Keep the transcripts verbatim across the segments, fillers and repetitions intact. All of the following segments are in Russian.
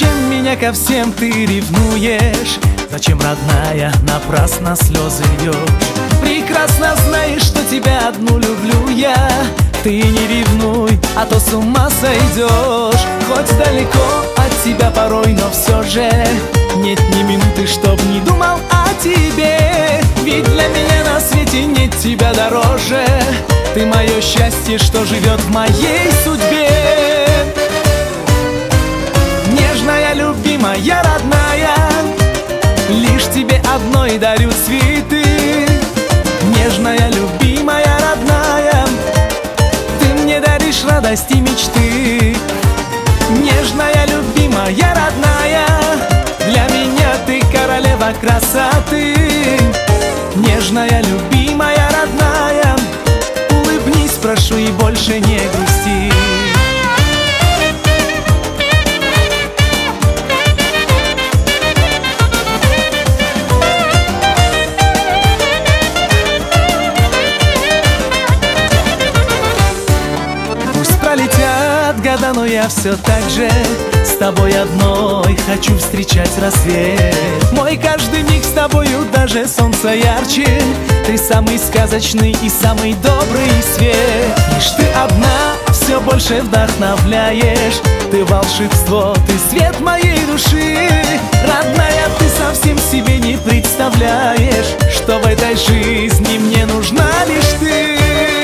Зачем меня ко всем ты ревнуешь? Зачем, родная, напрасно слезы льешь? Прекрасно знаешь, что тебя одну люблю я. Ты не ревнуй, а то с ума сойдешь. Хоть далеко от тебя порой, но все же нет ни минуты, чтоб не думал о тебе. Ведь для меня на свете нет тебя дороже. Ты мое счастье, что живет в моей судьбе. Нежная, любимая, родная, лишь тебе одной дарю цветы. Нежная, любимая, родная, ты мне даришь радость и мечты. Нежная, любимая, родная, для меня ты королева красоты. Нежная, любимая, родная, улыбнись, прошу, и больше не грусти. Пролетят года, но я все так же с тобой одной хочу встречать рассвет. Мой каждый миг с тобою, даже солнце ярче. Ты самый сказочный и самый добрый свет. Лишь ты одна все больше вдохновляешь. Ты волшебство, ты свет моей души. Родная, ты совсем себе не представляешь, что в этой жизни мне нужна лишь ты.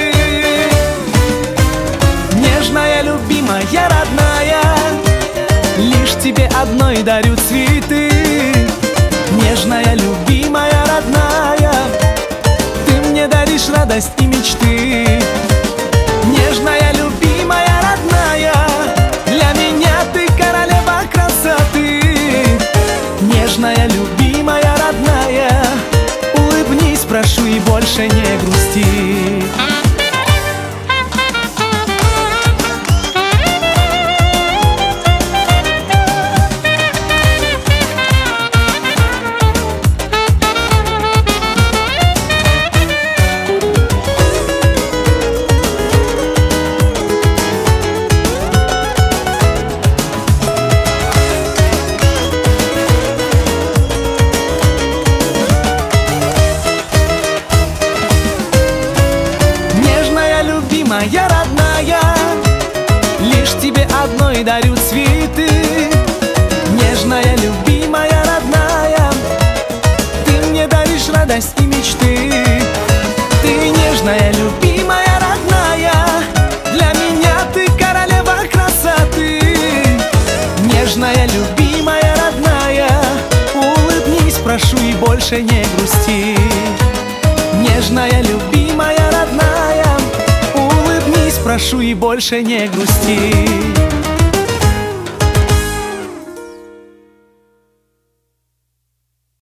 Нежная, любимая, родная, лишь тебе одной дарю цветы. Нежная, любимая, родная, ты мне даришь радость и мечты. Нежная, любимая, родная, для меня ты королева красоты. Нежная, любимая, родная, улыбнись, прошу, и больше не грусти. Моя родная, лишь тебе одной дарю цветы. Нежная, любимая, родная, ты мне даришь радость и мечты. Ты нежная, любимая, родная, для меня ты королева красоты. Нежная, любимая, родная, улыбнись, прошу, и больше не грусти. Нежная, любимая, родная, прошу, и больше не грусти.